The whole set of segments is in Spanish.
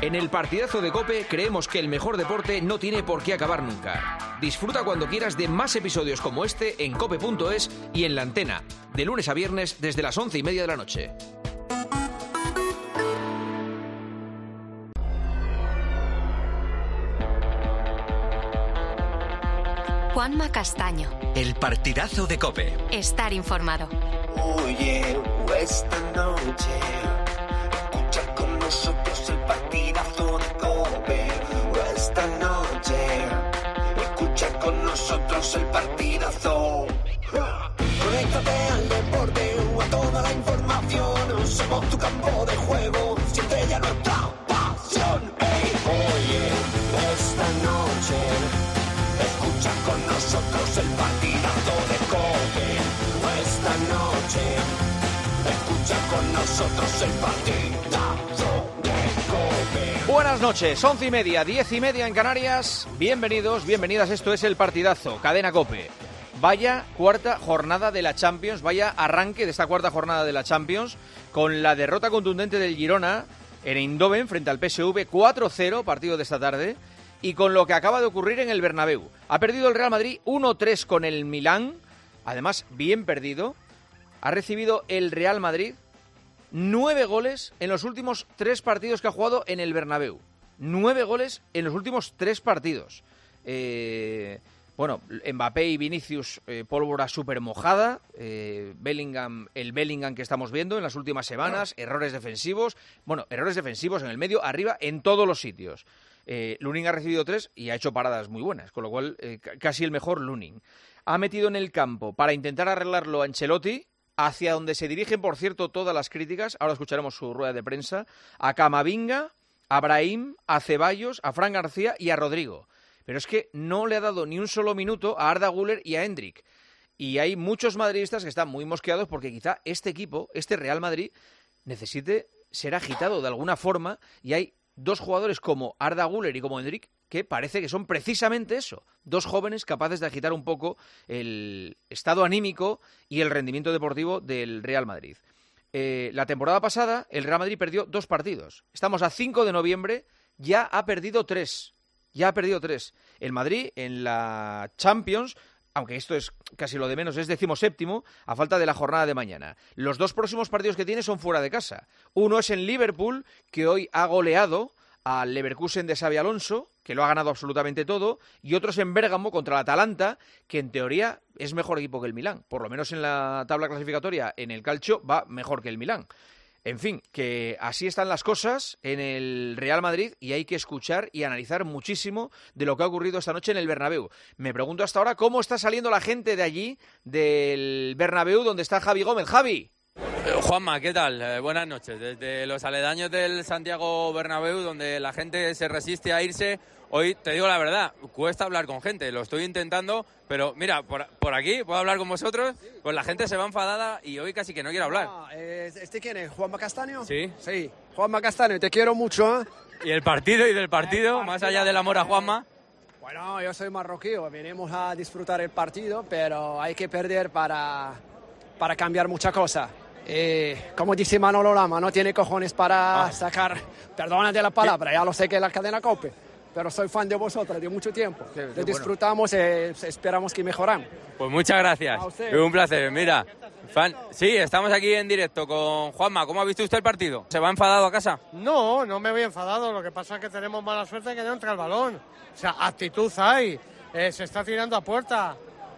En el partidazo de COPE creemos que el mejor deporte no tiene por qué acabar nunca. Disfruta cuando quieras de más episodios como este en cope.es y en la antena, de lunes a viernes desde las 11:30 de la noche. Juanma Castaño. El partidazo de COPE. Estar informado. Oye, esta noche escucha con nosotros el partidazo de COPE. Esta noche escucha con nosotros el partidazo. Conéctate al deporte, a toda la información. Somos tu campo de juego, siempre ya nuestra pasión. Hey, oye, esta noche escucha con nosotros el partidazo de COPE. Esta noche escucha con nosotros el partidazo de COPE. Buenas noches, 11:30, 10:30 en Canarias. Bienvenidos, bienvenidas, esto es el partidazo, Cadena COPE. Vaya cuarta jornada de la Champions, vaya arranque de esta cuarta jornada de la Champions, con la derrota contundente del Girona en Eindhoven frente al PSV, 4-0, partido de esta tarde, y con lo que acaba de ocurrir en el Bernabéu. Ha perdido el Real Madrid 1-3 con el Milán, además bien perdido. Ha recibido el Real Madrid 9 goles en los últimos 3 partidos que ha jugado en el Bernabéu. 9 goles en los últimos 3 partidos. Bueno, Mbappé y Vinicius, pólvora súper mojada. Bellingham, el Bellingham que estamos viendo en las últimas semanas. Errores defensivos. Bueno, errores defensivos en el medio, arriba, en todos los sitios. Lunin ha recibido 3 y ha hecho paradas muy buenas, con lo cual casi el mejor Lunin. Ha metido en el campo para intentar arreglarlo a Ancelotti, hacia donde se dirigen, por cierto, todas las críticas. Ahora escucharemos su rueda de prensa. A Camavinga, a Brahim, a Ceballos, a Fran García y a Rodrigo. Pero es que no le ha dado ni un solo minuto a Arda Güler y a Endrick. Y hay muchos madridistas que están muy mosqueados porque quizá este equipo, este Real Madrid, necesite ser agitado de alguna forma, y hay 2 jugadores como Arda Güler y como Endrick que parece que son precisamente eso, 2 jóvenes capaces de agitar un poco el estado anímico y el rendimiento deportivo del Real Madrid. La temporada pasada el Real Madrid perdió 2 partidos. Estamos a 5 de noviembre, ya ha perdido 3. El Madrid en la Champions, aunque esto es casi lo de menos, es 17º, a falta de la jornada de mañana. Los 2 próximos partidos que tiene son fuera de casa. Uno es en Liverpool, que hoy ha goleado al Leverkusen de Xabi Alonso, que lo ha ganado absolutamente todo, y otro es en Bérgamo contra el Atalanta, que en teoría es mejor equipo que el Milán. Por lo menos en la tabla clasificatoria, en el calcio, va mejor que el Milán. En fin, que así están las cosas en el Real Madrid y hay que escuchar y analizar muchísimo de lo que ha ocurrido esta noche en el Bernabéu. Me pregunto hasta ahora cómo está saliendo la gente de allí, del Bernabéu, donde está Javi Gómez. ¡Javi! Juanma, ¿qué tal? Buenas noches. Desde los aledaños del Santiago Bernabéu, donde la gente se resiste a irse, hoy, te digo la verdad, cuesta hablar con gente, lo estoy intentando, pero mira, por aquí, ¿puedo hablar con vosotros? Pues la gente se va enfadada y hoy casi que no quiere hablar. ¿Este quién es? ¿Juanma Castaño? Sí. Sí, Juanma Castaño, te quiero mucho, ¿eh? ¿Y el partido del partido, más allá del amor a Juanma? Bueno, yo soy marroquí, venimos a disfrutar el partido, pero hay que perder para cambiar muchas cosas. Como dice Manolo Lama, no tiene cojones para sacar, perdónate la palabra, ya lo sé que es la cadena COPE, pero soy fan de vosotros de mucho tiempo. Lo disfrutamos, esperamos que mejoran. Pues muchas gracias, un placer. Mira, sí, estamos aquí en directo con Juanma. ¿Cómo ha visto usted el partido? ¿Se va enfadado a casa? No me voy enfadado, lo que pasa es que tenemos mala suerte que no entra el balón. O sea, actitud hay, se está tirando a puerta.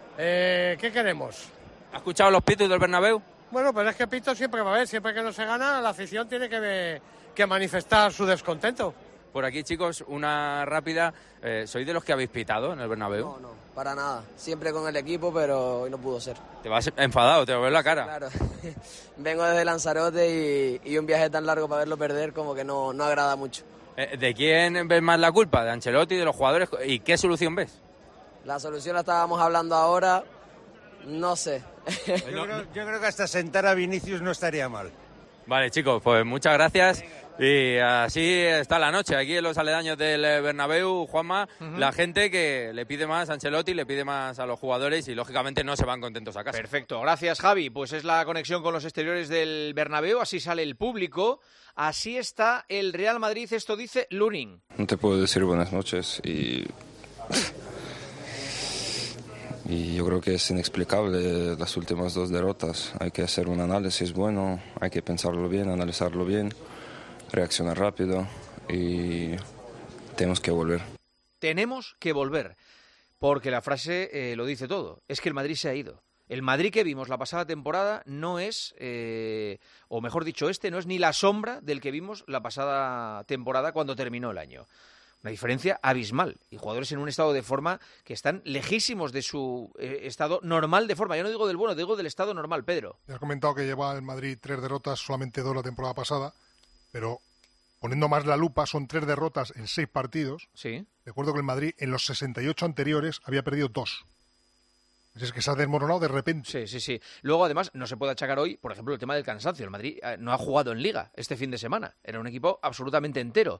¿Qué queremos? ¿Ha escuchado los pitos del Bernabéu? Bueno, pero es que pito siempre va a haber, siempre que no se gana, la afición tiene que manifestar su descontento. Por aquí, chicos, una rápida. ¿Sois de los que habéis pitado en el Bernabéu? No, para nada. Siempre con el equipo, pero hoy no pudo ser. Te vas enfadado, te ves la cara. Claro. Vengo desde Lanzarote y un viaje tan largo para verlo perder como que no agrada mucho. ¿De quién ves más la culpa? ¿De Ancelotti, de los jugadores? ¿Y qué solución ves? La solución la estábamos hablando ahora, no sé. Yo creo que hasta sentar a Vinicius no estaría mal. Vale, chicos, pues muchas gracias. Y así está la noche aquí en los aledaños del Bernabéu, Juanma. La gente que le pide más a Ancelotti, le pide más a los jugadores y lógicamente no se van contentos a casa. Perfecto, gracias Javi. Pues es la conexión con los exteriores del Bernabéu, así sale el público, así está el Real Madrid, esto dice Lunin. No te puedo decir buenas noches y yo creo que es inexplicable las últimas 2 derrotas. Hay que hacer un análisis bueno, hay que pensarlo bien, analizarlo bien, reaccionar rápido y tenemos que volver. Tenemos que volver, porque la frase lo dice todo, es que el Madrid se ha ido. El Madrid que vimos la pasada temporada no es, o mejor dicho, no es ni la sombra del que vimos la pasada temporada cuando terminó el año. Una diferencia abismal y jugadores en un estado de forma que están lejísimos de su estado normal de forma. Yo no digo del bueno, digo del estado normal, Pedro. Ya has comentado que lleva el Madrid 3 derrotas, solamente 2 la temporada pasada, pero poniendo más la lupa son 3 derrotas en 6 partidos. Sí. Recuerdo que el Madrid en los 68 anteriores había perdido 2. Es que se ha desmoronado de repente. Sí. Luego, además, no se puede achacar hoy, por ejemplo, el tema del cansancio. El Madrid no ha jugado en Liga este fin de semana. Era un equipo absolutamente entero.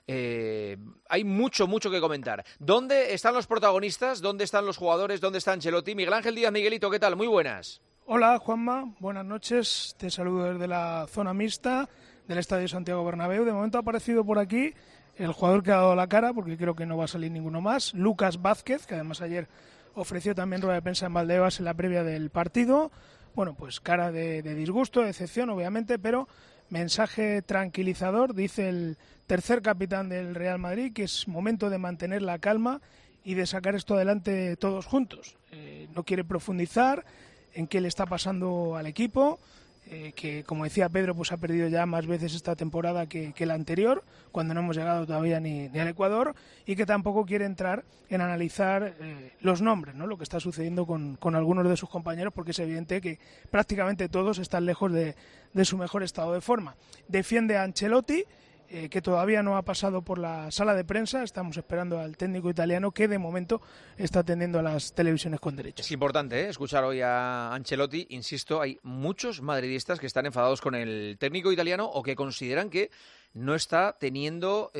Hay mucho que comentar. ¿Dónde están los protagonistas? ¿Dónde están los jugadores? ¿Dónde está Ancelotti? Miguel Ángel Díaz, Miguelito, ¿qué tal? Muy buenas. Hola, Juanma. Buenas noches. Te saludo desde la zona mixta del Estadio Santiago Bernabéu. De momento ha aparecido por aquí el jugador que ha dado la cara, porque creo que no va a salir ninguno más, Lucas Vázquez, que además ayer ofreció también rueda de prensa en Valdebebas en la previa del partido. Bueno, pues cara de disgusto, de decepción, obviamente, pero mensaje tranquilizador. Dice el tercer capitán del Real Madrid que es momento de mantener la calma y de sacar esto adelante todos juntos. No quiere profundizar en qué le está pasando al equipo, que como decía Pedro, pues ha perdido ya más veces esta temporada que la anterior, cuando no hemos llegado todavía ni al Ecuador, y que tampoco quiere entrar en analizar los nombres, ¿no? Lo que está sucediendo con algunos de sus compañeros, porque es evidente que prácticamente todos están lejos de su mejor estado de forma. Defiende a Ancelotti, que todavía no ha pasado por la sala de prensa. Estamos esperando al técnico italiano, que de momento está atendiendo a las televisiones con derechos. Es importante escuchar hoy a Ancelotti. Insisto, hay muchos madridistas que están enfadados con el técnico italiano o que consideran que no está teniendo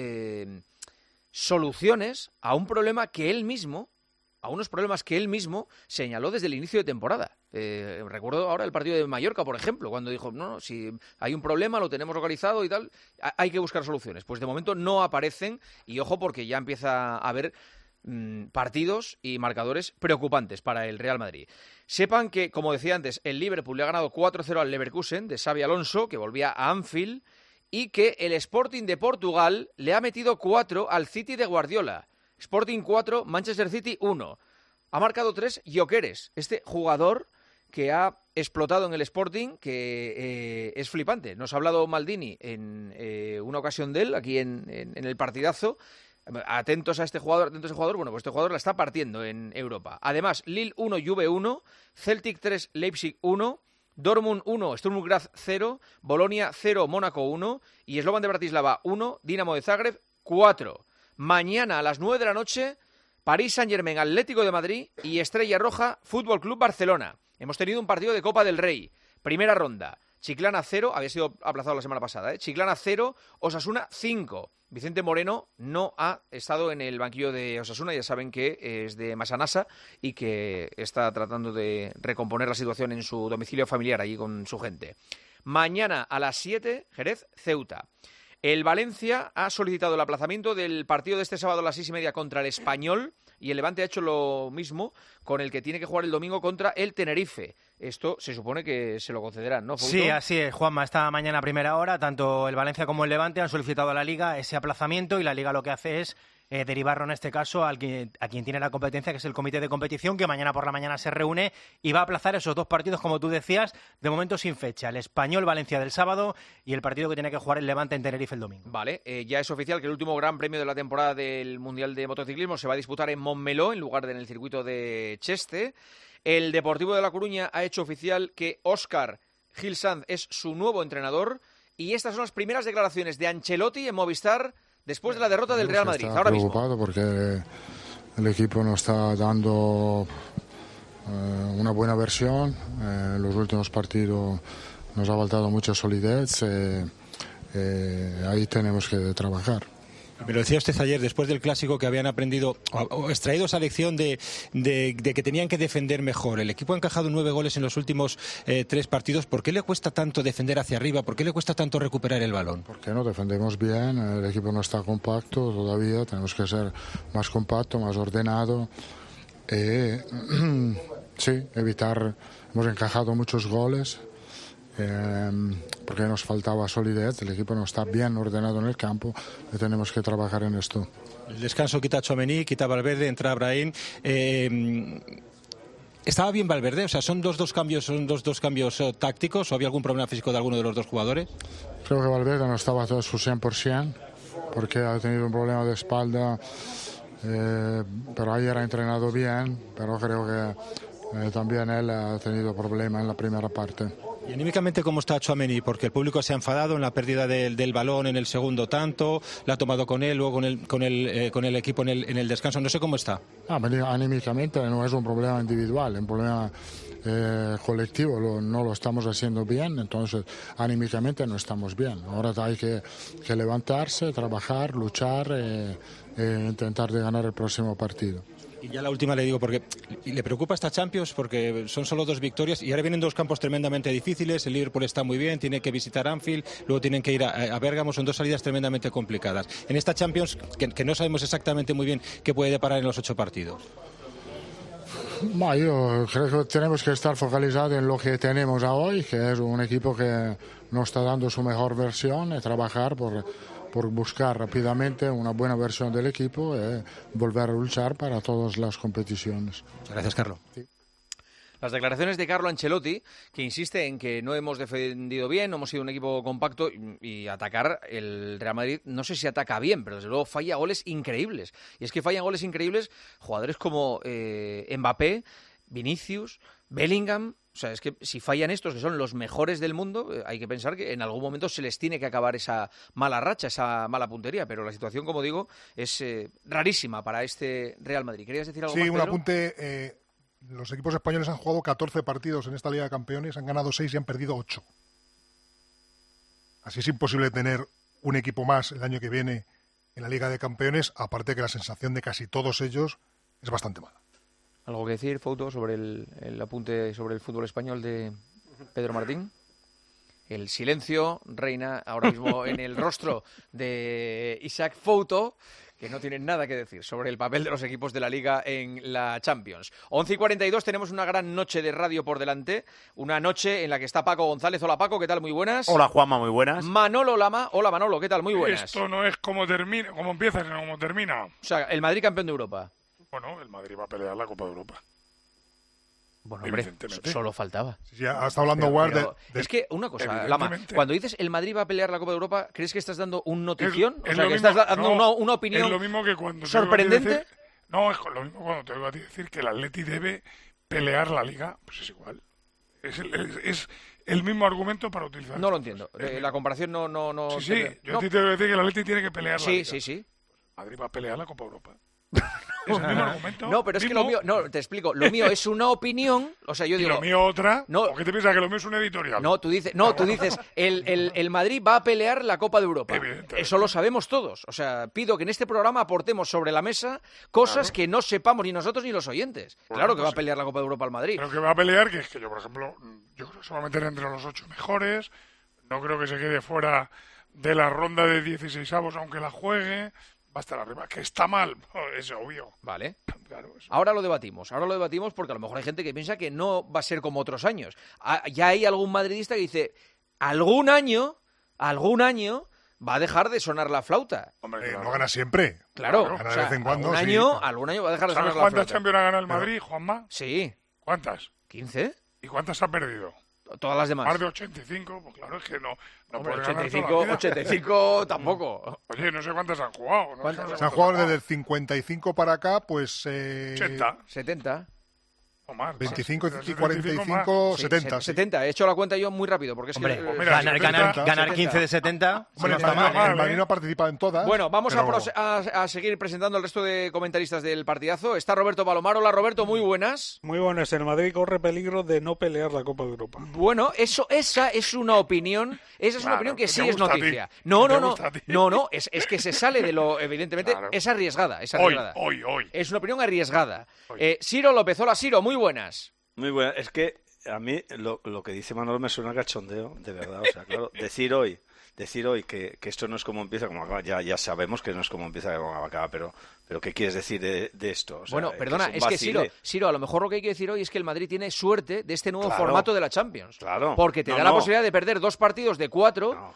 soluciones a un problema que él mismo, a unos problemas que él mismo señaló desde el inicio de temporada. Recuerdo ahora el partido de Mallorca, por ejemplo, cuando dijo, no, si hay un problema, lo tenemos localizado y tal, hay que buscar soluciones. Pues de momento no aparecen, y ojo, porque ya empieza a haber partidos y marcadores preocupantes para el Real Madrid. Sepan que, como decía antes, el Liverpool le ha ganado 4-0 al Leverkusen de Xabi Alonso, que volvía a Anfield, y que el Sporting de Portugal le ha metido 4 al City de Guardiola. Sporting 4, Manchester City 1. Ha marcado 3 Gyökeres, este jugador que ha explotado en el Sporting, que es flipante. Nos ha hablado Maldini en una ocasión de él, aquí en el partidazo. Atentos a este jugador, bueno, pues este jugador la está partiendo en Europa. Además, Lille 1, Juve 1, Celtic 3, Leipzig 1, Dortmund 1, Sturm Graz 0, Bolonia 0, Mónaco 1 y Slovan de Bratislava 1, Dinamo de Zagreb 4. Mañana a las 9 de la noche, París Saint-Germain, Atlético de Madrid y Estrella Roja, Fútbol Club Barcelona. Hemos tenido un partido de Copa del Rey. Primera ronda. Chiclana 0, había sido aplazado la semana pasada, Chiclana 0, Osasuna 5. Vicente Moreno no ha estado en el banquillo de Osasuna, ya saben que es de Masanasa y que está tratando de recomponer la situación en su domicilio familiar, allí con su gente. Mañana a las 7, Jerez, Ceuta. El Valencia ha solicitado el aplazamiento del partido de este sábado a las 6:30 contra el Español y el Levante ha hecho lo mismo con el que tiene que jugar el domingo contra el Tenerife. Esto se supone que se lo concederán, ¿no, Fouto? Sí, así es, Juanma. Esta mañana a primera hora, tanto el Valencia como el Levante han solicitado a la Liga ese aplazamiento y la Liga lo que hace es derivarlo en este caso a quien tiene la competencia, que es el comité de competición, que mañana por la mañana se reúne y va a aplazar esos dos partidos, como tú decías, de momento sin fecha. El Español-Valencia del sábado y el partido que tiene que jugar el Levante en Tenerife el domingo. Vale, ya es oficial que el último gran premio de la temporada del Mundial de Motociclismo se va a disputar en Montmeló en lugar de en el circuito de Cheste. El Deportivo de La Coruña ha hecho oficial que Óscar Gil Sanz es su nuevo entrenador y estas son las primeras declaraciones de Ancelotti en Movistar después de la derrota del Real Madrid. Ahora mismo. Estoy preocupado porque el equipo no está dando una buena versión. En los últimos partidos nos ha faltado mucha solidez. ahí tenemos que trabajar. Me lo decía usted ayer, después del Clásico, que habían aprendido o extraído esa lección de que tenían que defender mejor. El equipo ha encajado 9 goles en los últimos 3 partidos. ¿Por qué le cuesta tanto defender hacia arriba? ¿Por qué le cuesta tanto recuperar el balón? Porque no defendemos bien, el equipo no está compacto todavía, tenemos que ser más compacto, más ordenado. Sí, evitar, hemos encajado muchos goles. Porque nos faltaba solidez, el equipo no está bien ordenado en el campo y tenemos que trabajar en esto. El descanso quita a Tchouaméni, quita a Valverde, entra a Brahim. ¿Estaba bien Valverde? O sea, ¿son dos cambios tácticos o había algún problema físico de alguno de los dos jugadores? Creo que Valverde no estaba todo a su 100% porque ha tenido un problema de espalda, pero ayer ha entrenado bien, pero creo que también él ha tenido problemas en la primera parte. ¿Y anímicamente cómo está Tchouaméni? Porque el público se ha enfadado en la pérdida del balón en el segundo tanto, la ha tomado con él, luego con el equipo en el descanso. No sé cómo está. Anímicamente no es un problema individual, es un problema colectivo. No lo estamos haciendo bien, entonces anímicamente no estamos bien. Ahora hay que levantarse, trabajar, luchar e intentar de ganar el próximo partido. Y ya la última le digo, porque le preocupa esta Champions, porque son solo 2 victorias y ahora vienen 2 campos tremendamente difíciles. El Liverpool está muy bien, tiene que visitar Anfield, luego tienen que ir a Bérgamo, son 2 salidas tremendamente complicadas. En esta Champions, que no sabemos exactamente muy bien qué puede deparar en los 8 partidos. Yo creo que tenemos que estar focalizados en lo que tenemos hoy, que es un equipo que no está dando su mejor versión, y trabajar por buscar rápidamente una buena versión del equipo y volver a luchar para todas las competiciones. Muchas gracias, Carlo. Sí. Las declaraciones de Carlo Ancelotti, que insiste en que no hemos defendido bien, no hemos sido un equipo compacto y atacar el Real Madrid, no sé si ataca bien, pero desde luego falla goles increíbles. Y es que fallan goles increíbles jugadores como Mbappé, Vinicius, Bellingham. O sea, es que si fallan estos, que son los mejores del mundo, hay que pensar que en algún momento se les tiene que acabar esa mala racha, esa mala puntería. Pero la situación, como digo, es rarísima para este Real Madrid. ¿Querías decir algo más, Sí, un Pedro? apunte. Los equipos españoles han jugado 14 partidos en esta Liga de Campeones, han ganado 6 y han perdido 8. Así es imposible tener un equipo más el año que viene en la Liga de Campeones, aparte que la sensación de casi todos ellos es bastante mala. ¿Algo que decir, Fouto, sobre el apunte sobre el fútbol español de Pedro Martín? El silencio reina ahora mismo en el rostro de Isaac Fouto, que no tiene nada que decir sobre el papel de los equipos de la Liga en la Champions. 11:42, tenemos una gran noche de radio por delante, una noche en la que está Paco González. Hola, Paco, ¿qué tal? Muy buenas. Hola, Juanma, muy buenas. Manolo Lama. Hola, Manolo, ¿qué tal? Muy buenas. Esto no es como termina, como empieza, sino como termina. O sea, el Madrid campeón de Europa. Bueno, el Madrid va a pelear la Copa de Europa. Bueno, hombre, solo faltaba. Sí, está hablando Ward de... Es que, una cosa, Lama, cuando dices el Madrid va a pelear la Copa de Europa, ¿crees que estás dando un notición? Es o sea, lo que mismo, estás dando no, una opinión es lo mismo que cuando sorprendente. No, es lo mismo cuando te oigo a ti decir que el Atleti debe pelear la Liga, pues es igual. Es el mismo argumento para utilizar. No lo entiendo. La comparación no... Sí, yo a ti te voy a decir que el Atleti tiene que pelear la Liga. Sí. Madrid va a pelear la Copa de Europa. Es el mismo argumento. No, pero es que lo mío... No, te explico. Lo mío es una opinión. O sea, yo digo... ¿Y lo mío otra? No, ¿O qué te piensas que lo mío es un editorial? No, tú dices el Madrid va a pelear la Copa de Europa. Eso lo sabemos todos. O sea, pido que en este programa aportemos sobre la mesa cosas que no sepamos ni nosotros ni los oyentes. Bueno, claro que va a sí. pelear la Copa de Europa al Madrid. Pero que va a pelear, que es que yo, por ejemplo, yo creo que se va a meter entre los 8 mejores. No creo que se quede fuera de la ronda de 16avos, aunque la juegue. Va a estar arriba, que está mal, es obvio. Vale. Claro, eso. Ahora lo debatimos porque a lo mejor hay gente que piensa que no va a ser como otros años. Ya hay algún madridista que dice, algún año va a dejar de sonar la flauta. Hombre, No gana siempre. Claro, Gana o sea, de vez en cuando. algún año va a dejar de sonar la flauta. ¿Sabes cuántas Champions ha ganado el Madrid, Juanma? Sí. ¿Cuántas? 15. ¿Y cuántas ha perdido? Todas las demás. Más de 85, pues claro, es que no Hombre, puede ganar toda la vida. 85 tampoco. Oye, no sé cuántas han jugado. Se han jugado desde el 55 para acá, pues... 80. 70. O más. 25 y 45, 70. 70. He hecho la cuenta yo muy rápido. Porque es Hombre, que, ganar 15 de 70. Hombre, no está mal, el Madrid no ha participado en todas. Bueno, vamos pero... a seguir presentando al resto de comentaristas del partidazo. Está Roberto Palomar. Hola, Roberto, muy buenas. Muy buenas. El Madrid corre peligro de no pelear la Copa de Europa. Bueno, esa es una opinión. Esa es una opinión que sí es noticia. No. Es que se sale de lo... Evidentemente, es arriesgada. Hoy. Es una opinión arriesgada. Ciro López. Hola, Ciro, muy buenas. Muy buenas. Es que a mí lo que dice Manolo me suena a cachondeo, de verdad. O sea, claro, decir hoy que esto no es como empieza, como acaba. Ya sabemos que no es como empieza, como acaba, pero ¿qué quieres decir de esto? O sea, bueno, perdona, es que Ciro, a lo mejor lo que hay que decir hoy es que el Madrid tiene suerte de este nuevo formato de la Champions. Claro. Porque te da la posibilidad de perder dos partidos de cuatro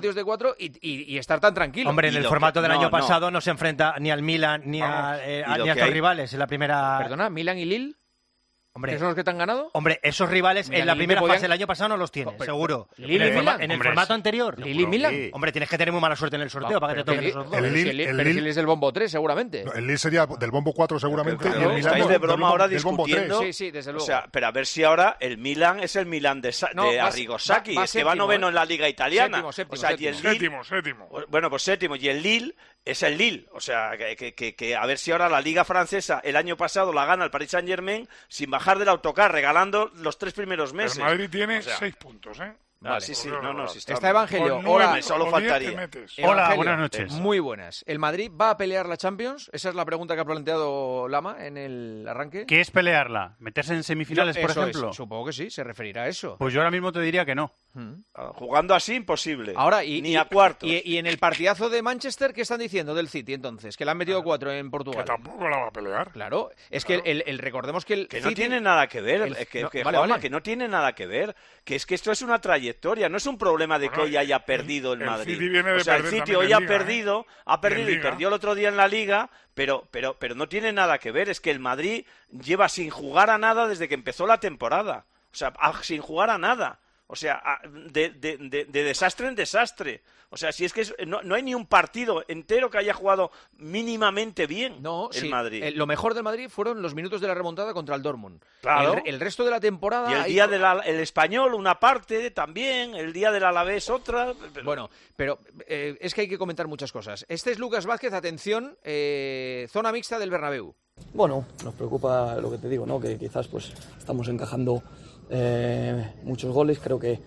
y estar tan tranquilo. Hombre, en el formato del año pasado no se enfrenta ni al Milan ni a sus rivales en la primera... Perdona, ¿Milan y Lille? Hombre, ¿esos son los que te han ganado? Hombre, esos rivales en la primera fase del año pasado no los tienes, seguro. En el formato anterior. ¿Lille y Milan? Hombre, tienes que tener muy mala suerte en el sorteo para que te toquen esos dos. El Lille es del bombo 3, seguramente. El Lille sería del bombo 4, seguramente. Y el Milan de broma ahora discutiendo. Sí, desde luego. O sea, pero a ver si ahora el Milan es el Milan de Arrigo Sacchi, es que va noveno en la Liga Italiana. Séptimo. Bueno, pues séptimo. Y el Lille es el Lille. O sea, que a ver si ahora la Liga Francesa el año pasado la gana el Paris Saint-Germain sin bajar del autocar, regalando los 3 primeros meses. El Madrid tiene 6 puntos, ¿eh? Vale, sí, está Evangelio. Hola, solo faltaría. Hola, buenas noches. Muy buenas. ¿El Madrid va a pelear la Champions? Esa es la pregunta que ha planteado Lama en el arranque. ¿Qué es pelearla? ¿Meterse en semifinales, por ejemplo? Supongo que sí, se referirá a eso. Pues yo ahora mismo te diría que no. Jugando así, imposible. Ahora, ni a cuartos. Y en el partidazo de Manchester, ¿qué están diciendo del City entonces? Que le han metido 4 en Portugal. Que tampoco la va a pelear. Claro, es que recordemos que el que City... no tiene nada que ver, que no tiene nada que ver, que es que esto es una trayectoria, no es un problema de que hoy haya perdido el Madrid. City viene de el City hoy ha perdido y perdió el otro día en la Liga, pero no tiene nada que ver, es que el Madrid lleva sin jugar a nada desde que empezó la temporada, o sea, sin jugar a nada. O sea, de desastre en desastre. O sea, si es que no hay ni un partido entero que haya jugado mínimamente bien Madrid. Lo mejor del Madrid fueron los minutos de la remontada contra el Dortmund. Claro. El resto de la temporada... Y el día el Español una parte también, el día del Alavés otra... Bueno, pero es que hay que comentar muchas cosas. Este es Lucas Vázquez, atención, zona mixta del Bernabéu. Bueno, nos preocupa lo que te digo, ¿no? Que quizás pues estamos encajando muchos goles. Creo que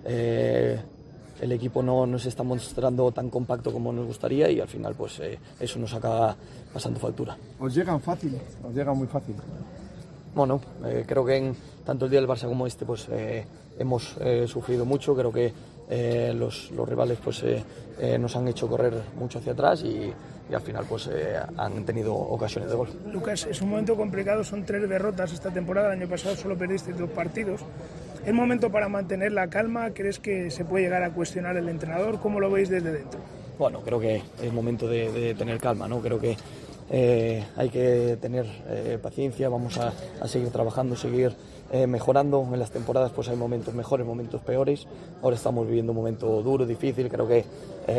el equipo no se está mostrando tan compacto como nos gustaría y al final pues eso nos acaba pasando factura. ¿Os llegan fácil? ¿Os llegan muy fácil? Bueno, creo que en tanto el día del Barça como este pues hemos sufrido mucho. Creo que los rivales pues nos han hecho correr mucho hacia atrás y al final pues han tenido ocasiones de gol. Lucas, es un momento complicado, son 3 derrotas esta temporada, el año pasado solo perdiste 2 partidos. ¿Es momento para mantener la calma? ¿Crees que se puede llegar a cuestionar el entrenador? ¿Cómo lo veis desde dentro? Bueno, creo que es momento de tener calma, ¿no? Creo que hay que tener paciencia, vamos a seguir trabajando, seguir mejorando. En las temporadas pues hay momentos mejores, momentos peores. Ahora estamos viviendo un momento duro, difícil. Creo que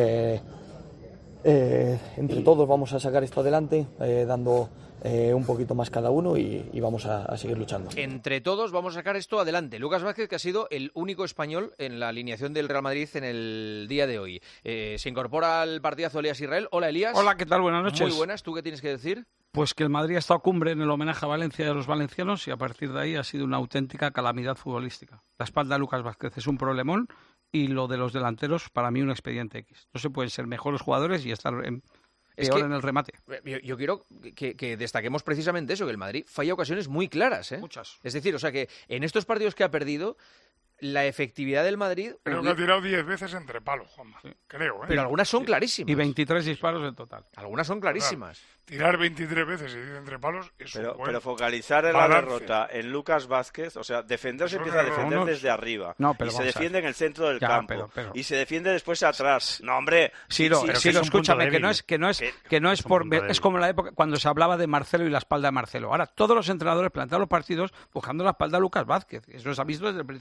entre todos vamos a sacar esto adelante, dando un poquito más cada uno y vamos a seguir luchando. Entre todos vamos a sacar esto adelante. Lucas Vázquez, que ha sido el único español en la alineación del Real Madrid en el día de hoy. Se incorpora al partidazo Elías Israel. Hola, Elías. Hola, ¿qué tal? Buenas noches. Muy buenas. ¿Tú qué tienes que decir? Pues que el Madrid ha estado cumbre en el homenaje a Valencia y a los valencianos y a partir de ahí ha sido una auténtica calamidad futbolística. La espalda de Lucas Vázquez es un problemón y lo de los delanteros para mí un expediente X. No se pueden ser mejores jugadores y estar peor en el remate. Yo quiero que destaquemos precisamente eso, que el Madrid falla ocasiones muy claras. Muchas. Es decir, o sea que en estos partidos que ha perdido, la efectividad del Madrid... Creo que ha tirado 10 veces entre palos, Juanma. Sí. Creo, Pero algunas son clarísimas. Y 23 disparos en total. Algunas son clarísimas. Claro, tirar 23 veces y 10 entre palos es pero focalizar en la derrota en Lucas Vázquez, o sea, defender se empieza a defender desde arriba. Pero y se defiende en el centro del campo. Y se defiende después atrás. No, hombre. Ciro, escúchame, que no es por... Es como la época cuando se hablaba de Marcelo y la espalda de Marcelo. Ahora, todos los entrenadores plantean los partidos buscando la espalda de Lucas Vázquez. Eso se ha visto desde el principio.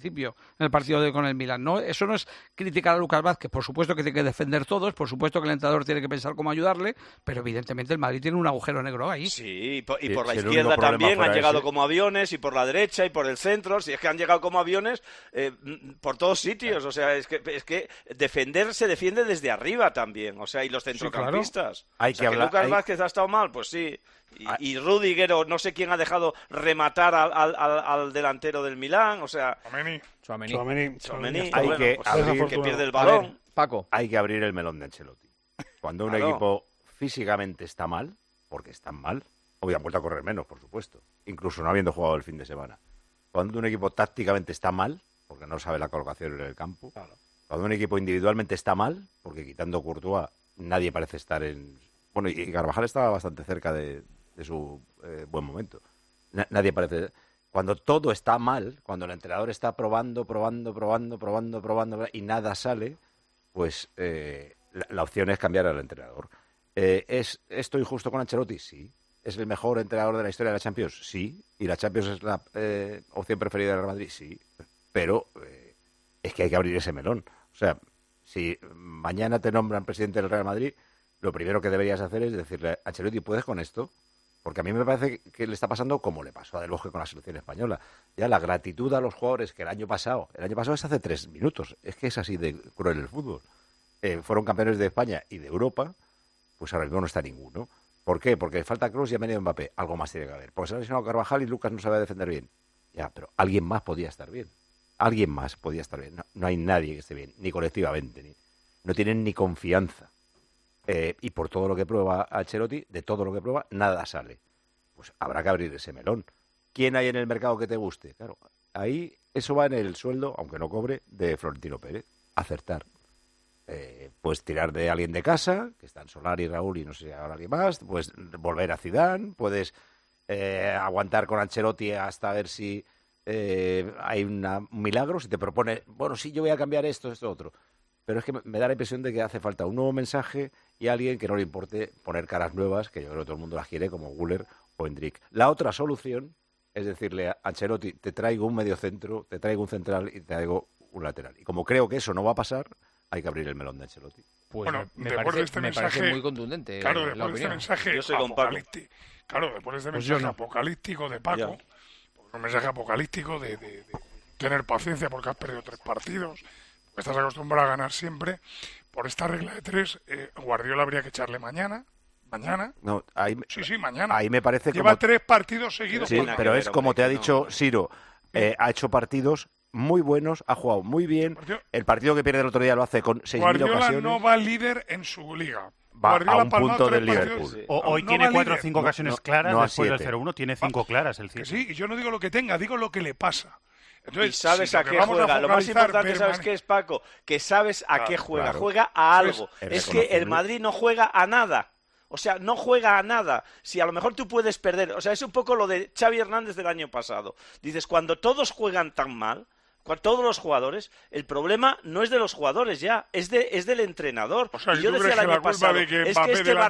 en el partido con el Milan. No, eso no es criticar a Lucas Vázquez. Por supuesto que tiene que defender todos, por supuesto que el entrenador tiene que pensar cómo ayudarle, pero evidentemente el Madrid tiene un agujero negro ahí. Sí, y por la izquierda también han llegado como aviones, y por la derecha y por el centro. Si es que han llegado como aviones por todos sitios. O sea, es que defender se defiende desde arriba también. O sea, y los centrocampistas. Sí, claro. Hay que hablar, Lucas Vázquez ha estado mal, pues sí. Y Rüdiger, o no sé quién ha dejado rematar al delantero del Milán, o sea... Tchouaméni. Hay que abrir, que pierde el balón. Paco. Hay que abrir el melón de Ancelotti. Cuando un equipo físicamente está mal, porque están mal, hoy han vuelto a correr menos, por supuesto, incluso no habiendo jugado el fin de semana. Cuando un equipo tácticamente está mal, porque no sabe la colocación en el campo. Cuando un equipo individualmente está mal, porque quitando Courtois nadie parece estar en... Bueno, y Carvajal estaba bastante cerca de su buen momento. Nadie parece... Cuando todo está mal, cuando el entrenador está probando y nada sale, pues la opción es cambiar al entrenador. ¿Esto injusto con Ancelotti? Sí. ¿Es el mejor entrenador de la historia de la Champions? Sí. ¿Y la Champions es la opción preferida del Real Madrid? Sí. Pero es que hay que abrir ese melón. O sea, si mañana te nombran presidente del Real Madrid, lo primero que deberías hacer es decirle, Ancelotti, ¿puedes con esto? Porque a mí me parece que le está pasando como le pasó a Del Bosque con la selección española. Ya la gratitud a los jugadores que el año pasado es hace 3 minutos, es que es así de cruel el fútbol. Fueron campeones de España y de Europa, pues ahora mismo no está ninguno. ¿Por qué? Porque falta Kroos y ha venido Mbappé. Algo más tiene que haber. Porque se ha lesionado Carvajal y Lucas no sabe defender bien. Ya, pero alguien más podía estar bien. Alguien más podía estar bien. No hay nadie que esté bien, ni colectivamente. No tienen ni confianza. Y por todo lo que prueba Ancelotti, de todo lo que prueba, nada sale. Pues habrá que abrir ese melón. ¿Quién hay en el mercado que te guste? Claro, ahí eso va en el sueldo, aunque no cobre, de Florentino Pérez. Acertar. Puedes tirar de alguien de casa, que están Solari, Raúl y no sé si ahora alguien más. Puedes volver a Zidane. Puedes aguantar con Ancelotti hasta ver si hay un milagro. Si te propone, bueno, sí, yo voy a cambiar esto, otro. Pero es que me da la impresión de que hace falta un nuevo mensaje y alguien que no le importe poner caras nuevas, que yo creo que todo el mundo las quiere, como Güler o Endrick. La otra solución es decirle a Ancelotti, te traigo un mediocentro, te traigo un central y te traigo un lateral. Y como creo que eso no va a pasar, hay que abrir el melón de Ancelotti. Pues bueno, me parece muy contundente. Claro, después de este mensaje apocalíptico. Claro, después de este mensaje apocalíptico de Paco, pues un mensaje apocalíptico de tener paciencia porque has perdido 3 partidos. Estás acostumbrado a ganar siempre. Por esta regla de 3, Guardiola habría que echarle mañana. No, ahí, sí, mañana. Ahí me parece Lleva 3 partidos seguidos. Sí, pero es como te ha dicho Siro. Ha hecho partidos muy buenos, ha jugado muy bien. El partido que pierde el otro día lo hace con 6.000 ocasiones. Guardiola no va líder en su liga. Va Guardiola a un punto del Liverpool. Sí. Hoy no tiene 4 o 5 ocasiones claras después del 0-1. Tiene 5 claras el 5. Sí, y yo no digo lo que tenga, digo lo que le pasa. Entonces, y sabes a qué juega. Lo más importante, ¿sabes qué es, Paco? Que sabes a qué juega. Claro. Juega a algo. Es que el Madrid no juega a nada. O sea, no juega a nada. Si a lo mejor tú puedes perder. O sea, es un poco lo de Xavi Hernández del año pasado. Dices, cuando todos juegan tan mal, todos los jugadores, el problema no es de los jugadores ya, es del entrenador. O sea, y yo decía el año pasado, es que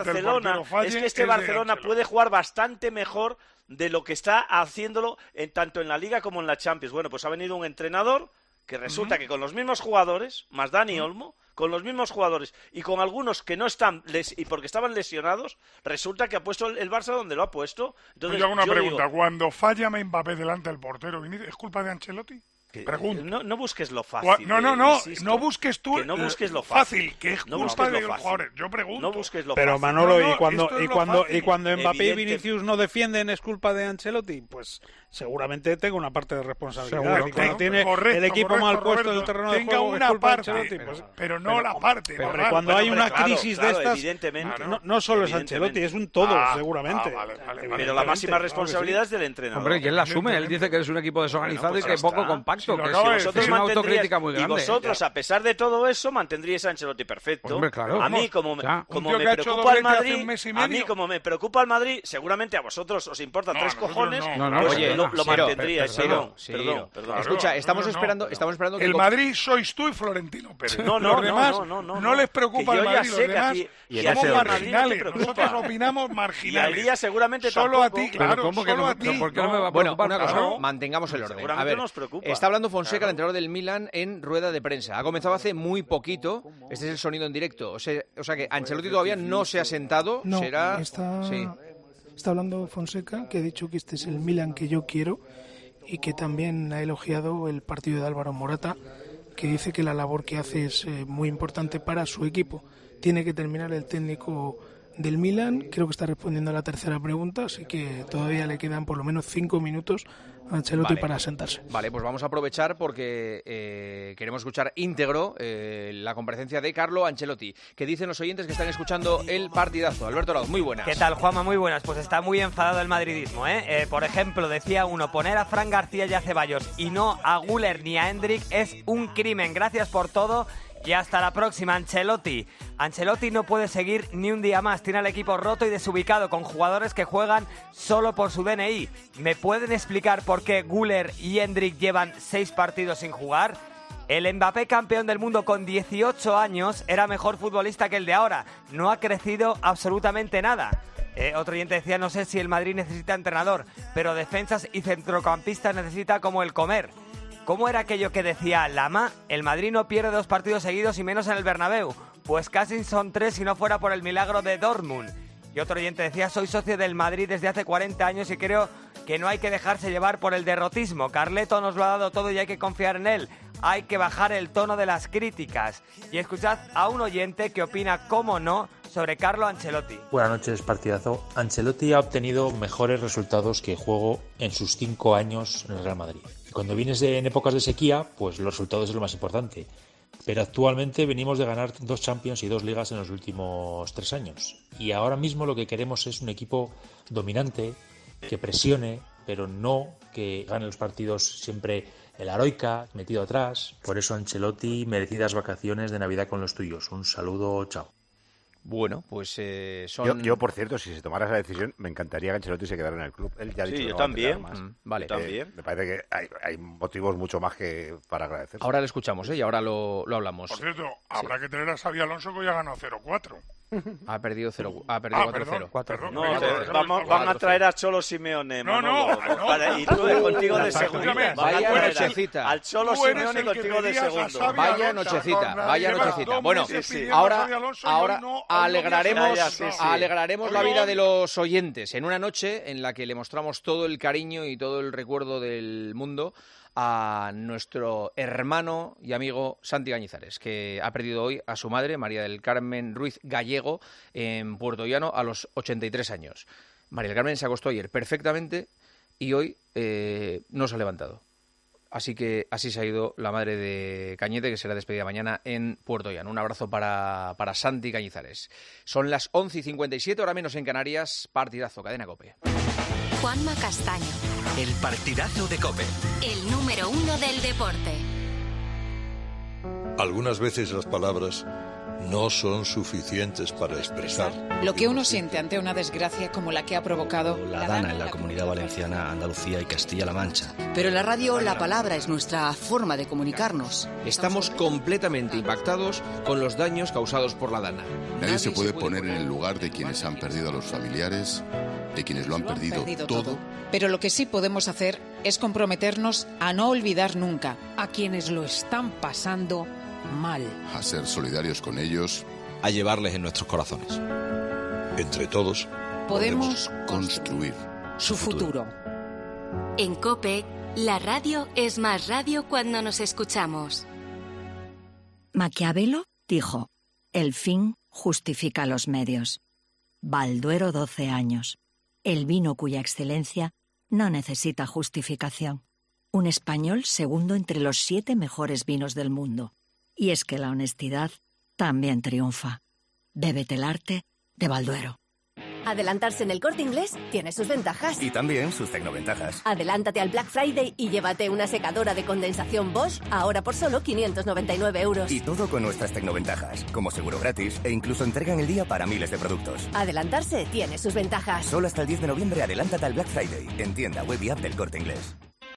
este Barcelona puede jugar bastante mejor de lo que está haciéndolo tanto en la Liga como en la Champions. Bueno, pues ha venido un entrenador que resulta que con los mismos jugadores, más Dani Olmo, con los mismos jugadores y con algunos que no están, y porque estaban lesionados, resulta que ha puesto el Barça donde lo ha puesto. Entonces, yo hago una pregunta. Cuando falla Mbappé delante del portero, ¿es culpa de Ancelotti? Pregunto. No busques lo fácil. No busques tú. Que no busques lo fácil. Que es culpa de los jugadores. Yo pregunto. No busques lo pero fácil. Manolo, y cuando Mbappé y Vinicius no defienden, ¿es culpa de Ancelotti? Pues seguramente tenga una parte de responsabilidad. Y cuando tiene el equipo mal puesto en el terreno de juego, es culpa de Ancelotti. Pero no la parte. Pero cuando hay una crisis de estas, no solo es Ancelotti, es un todo, seguramente. Pero la máxima responsabilidad es del entrenador. Hombre, y él la asume. Él dice que es un equipo desorganizado y que poco compacto. Vosotros una autocrítica muy grande. Y vosotros, a pesar de todo eso, mantendríais a Ancelotti perfecto. Hombre, claro. A mí, como me preocupa el Madrid, seguramente a vosotros os importan 3 cojones. Oye, lo mantendría. Perdón. Escucha, estamos esperando que el Madrid sois tú y Florentino Pérez. No, los demás no les preocupa el Madrid, los demás somos marginales. Nosotros opinamos marginales. Y a Elías seguramente solo tampoco. a ti, claro, ¿Cómo que solo no, a ti. ¿por qué no me va a Bueno, preocupar? una cosa, Claro. mantengamos el orden. Seguramente A ver, nos preocupa. está hablando Fonseca, el entrenador del Milan, en rueda de prensa. Ha comenzado hace muy poquito. Este es el sonido en directo. O sea que Ancelotti todavía no se ha sentado. No, Será... está hablando Fonseca, que ha dicho que este es el Milan que yo quiero y que también ha elogiado el partido de Álvaro Morata, que dice que la labor que hace es muy importante para su equipo. Tiene que terminar el técnico del Milan, creo que está respondiendo a la tercera pregunta, así que todavía le quedan por lo menos 5 minutos a Ancelotti para sentarse. Vale, pues vamos a aprovechar porque queremos escuchar íntegro la comparecencia de Carlo Ancelotti. ¿Qué dicen los oyentes que están escuchando el partidazo? Alberto Lauz, muy buenas. ¿Qué tal, Juanma? Muy buenas. Pues está muy enfadado el madridismo, ¿eh? Por ejemplo, decía uno, poner a Fran García y a Ceballos y no a Güler ni a Hendrik es un crimen. Gracias por todo. Y hasta la próxima, Ancelotti. Ancelotti no puede seguir ni un día más. Tiene al equipo roto y desubicado, con jugadores que juegan solo por su DNI. ¿Me pueden explicar por qué Güler y Hendrik llevan 6 partidos sin jugar? El Mbappé, campeón del mundo con 18 años, era mejor futbolista que el de ahora. No ha crecido absolutamente nada. Otro oyente decía, no sé si el Madrid necesita entrenador, pero defensas y centrocampistas necesita como el comer. ¿Cómo era aquello que decía Lama? El Madrid no pierde 2 partidos seguidos y menos en el Bernabéu. Pues casi son 3 si no fuera por el milagro de Dortmund. Y otro oyente decía, soy socio del Madrid desde hace 40 años y creo que no hay que dejarse llevar por el derrotismo. Carleto nos lo ha dado todo y hay que confiar en él. Hay que bajar el tono de las críticas. Y escuchad a un oyente que opina, cómo no, sobre Carlo Ancelotti. Buenas noches, partidazo. Ancelotti ha obtenido mejores resultados que juego en sus 5 años en el Real Madrid. Cuando vienes en épocas de sequía, pues los resultados es lo más importante. Pero actualmente venimos de ganar 2 Champions y 2 Ligas en los últimos 3 años. Y ahora mismo lo que queremos es un equipo dominante, que presione, pero no que gane los partidos siempre el Heroica, metido atrás. Por eso, Ancelotti, merecidas vacaciones de Navidad con los tuyos. Un saludo, chao. Bueno, pues son... Yo, por cierto, si se tomara esa decisión, me encantaría que Ancelotti se quedara en el club. Él ya ha dicho sí, que yo no va a también. quedar más. Vale. También. Me parece que hay motivos mucho más que para agradecer. Ahora lo escuchamos, y ahora lo hablamos. Por cierto, habrá que tener a Xabi Alonso, que ya ganó 0-4. Ha perdido 4-0. No, van a traer a Cholo Simeone. Y tú contigo de segundo. Vaya nochecita. Al Cholo Simeone contigo de segundo. Vaya nochecita. Bueno, ahora alegraremos la vida de los oyentes en una noche en la que le mostramos todo el cariño y todo el recuerdo del mundo a nuestro hermano y amigo Santi Cañizares, que ha perdido hoy a su madre, María del Carmen Ruiz Gallego, en Puerto Llano a los 83 años. María del Carmen se acostó ayer perfectamente y hoy no se ha levantado. Así que así se ha ido la madre de Cañete, que será despedida mañana en Puerto Llano. Un abrazo para Santi Cañizares. Son las 11:57, hora menos en Canarias. Partidazo, Cadena COPE. Juanma Castaño. El partidazo de COPE. El número 1 del deporte. Algunas veces las palabras no son suficientes para expresar lo que uno siente ante una desgracia como la que ha provocado la Dana en la Comunidad Valenciana, Andalucía y Castilla-La Mancha. Pero en la radio la palabra es nuestra forma de comunicarnos. Estamos completamente impactados con los daños causados por la Dana. Nadie se puede poner en el lugar de quienes han perdido a los familiares, de quienes lo han perdido todo. Pero lo que sí podemos hacer es comprometernos a no olvidar nunca a quienes lo están pasando mal. A ser solidarios con ellos. A llevarles en nuestros corazones. Entre todos podemos construir su futuro. En COPE, la radio es más radio cuando nos escuchamos. Maquiavelo dijo, el fin justifica los medios. Balduero 12 años. El vino cuya excelencia no necesita justificación. Un español segundo entre los 7 mejores vinos del mundo. Y es que la honestidad también triunfa. Bébete el arte de Balduero. Adelantarse en el Corte Inglés tiene sus ventajas. Y también sus tecnoventajas. Adelántate al Black Friday y llévate una secadora de condensación Bosch ahora por solo 599 euros. Y todo con nuestras tecnoventajas, como seguro gratis e incluso entrega en el día para miles de productos. Adelantarse tiene sus ventajas. Solo hasta el 10 de noviembre adelántate al Black Friday. En tienda, web y app del Corte Inglés.